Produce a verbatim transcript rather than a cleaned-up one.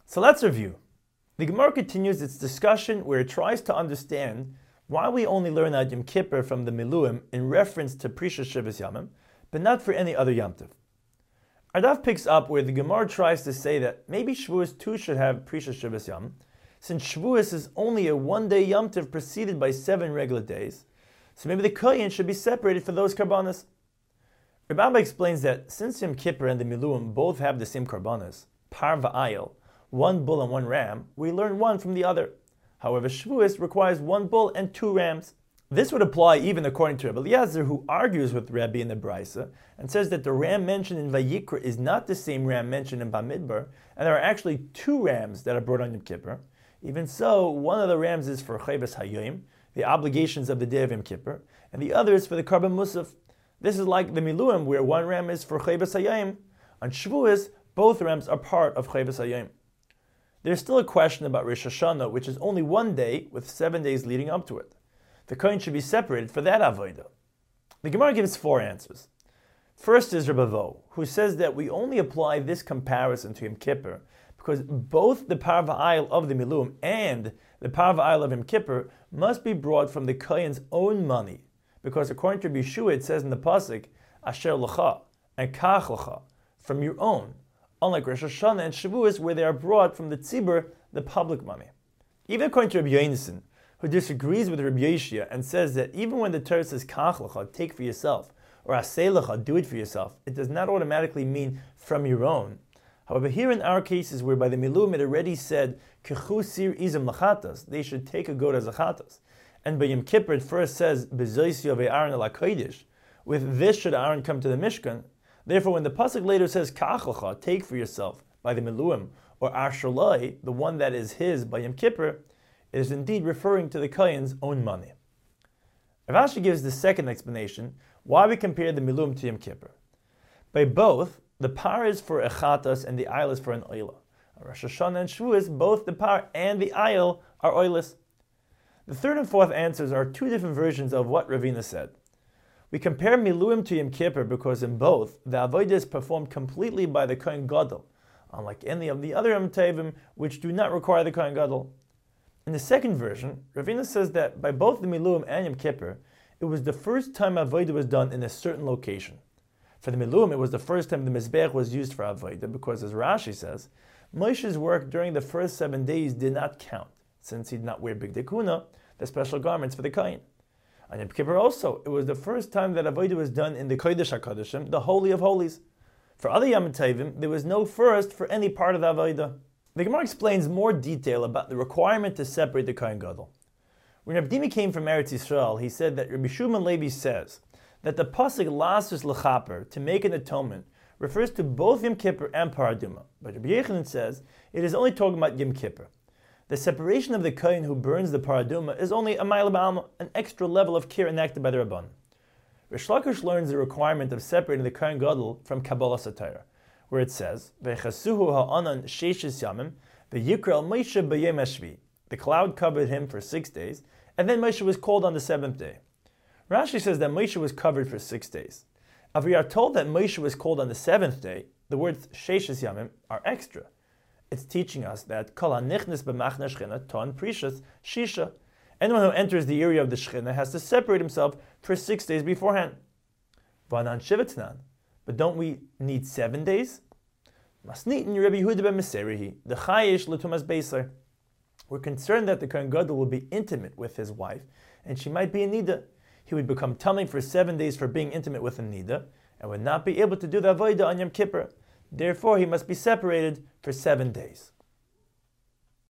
So let's review. The Gemara continues its discussion where it tries to understand why we only learn Ad Yom Kippur from the Miluim in reference to Prisha Shivas Yamim, but not for any other Yom Tov. Our daf picks up where the Gemara tries to say that maybe Shavuos too should have Prisha Shivas Yamim, since Shavuos is only a one-day Yom Tov preceded by seven regular days, so maybe the Kohen should be separated for those karbanas. Rebbe Abba explains that since Yom Kippur and the Miluim both have the same karbanas, par va'ayil, one bull and one ram, we learn one from the other. However, Shavuos requires one bull and two rams. This would apply even according to Rebbe Eliezer, who argues with Rebbe in the Brisa and says that the ram mentioned in Vayikra is not the same ram mentioned in Bamidbar, and there are actually two rams that are brought on Yom Kippur. Even so, one of the rams is for Chayvas Hayyim, the obligations of the day of Yom Kippur, and the other is for the Karban Musaf. This is like the Miluim, where one ram is for Chayvas Hayyim. On Shavuos, both rams are part of Chayvas Hayyim. There's still a question about Rosh Hashanah, which is only one day with seven days leading up to it. The Kohen should be separated for that avodah. The Gemara gives four answers. First is Rebbe Vo, who says that we only apply this comparison to Yom Kippur because both the par va'ayil of the Miluim and the par va'ayil of Yom Kippur must be brought from the Kohen's own money, because according to Yeshua it says in the pasuk, Asher l'cha and kach l'cha, from your own, unlike Rosh Hashanah and Shavuos where they are brought from the tzibur, the public money. Even according to Rabbi Yonason, who disagrees with Rabbi Yeshua and says that even when the Torah says kach l'cha, take for yourself, or aseh l'cha, do it for yourself, it does not automatically mean from your own. However, here in our cases whereby the Miluim it already said kechu sir izim lachatas, they should take a goat as a chatas, and by Yom Kippur it first says bezoisio ve'aron el hakodesh, with this should Aaron come to the Mishkan. Therefore, when the pasuk later says kach l'cha, take for yourself, by the Miluim, or Asher Lai, the one that is his by Yom Kippur, it is indeed referring to the Kohen's own money. Rav Ashi gives the second explanation why we compare the Miluim to Yom Kippur. By both, the par is for a chatas and the ayil is for an oila. Rosh Hashanah and Shavuos, both the par and the ayil are oilas. The third and fourth answers are two different versions of what Ravina said. We compare Miluim to Yom Kippur because in both, the avodah is performed completely by the Kohen Gadol, unlike any of the other Yom Tovim which do not require the Kohen Gadol. In the second version, Ravina says that by both the Miluim and Yom Kippur, it was the first time avodah was done in a certain location. For the Miluim, it was the first time the Mizbech was used for avodah because, as Rashi says, Moshe's work during the first seven days did not count, since he did not wear big dekuna, the special garments for the Kohen. On Yom Kippur also, it was the first time that avodah was done in the Kodesh HaKodeshim, the Holy of Holies. For other Yom Tovim, there was no first for any part of the avodah. The Gemara explains more detail about the requirement to separate the Kohen Gadol. When Rabbi Dimi came from Eretz Yisrael, he said that Rabbi Shimon Levi says that the pasuk lasus l'chaper, to make an atonement, refers to both Yom Kippur and Paraduma. But Rabbi Yechanan says it is only talking about Yom Kippur. The separation of the Kohen who burns the Paraduma is only a mile b'alma, an extra level of care enacted by the Rabban. Rish Lakish learns the requirement of separating the Kohen Gadol from Kabbalah Satira, where it says, V'chasuhu ha'anan sheishis yamim, v'yikra al Moshe b'yem hashvi. The cloud covered him for six days, and then Moshe was called on the seventh day. Rashi says that Moshe was covered for six days. If we are told that Moshe was called on the seventh day, the words sheishis yamim are extra. It's teaching us that kol hanichnis b'machne shchina ton prishas shisha. Anyone who enters the area of the shchina has to separate himself for six days beforehand. V'anan shivatnan. But don't we need seven days? Masnitin Rabbi Yehuda ben Meserihi, the chayish l'tumas beisar. We're concerned that the Kohen Gadol will be intimate with his wife, and she might be a nida. He would become tummy for seven days for being intimate with a nida, and would not be able to do the avodah on Yom Kippur. Therefore, he must be separated for seven days.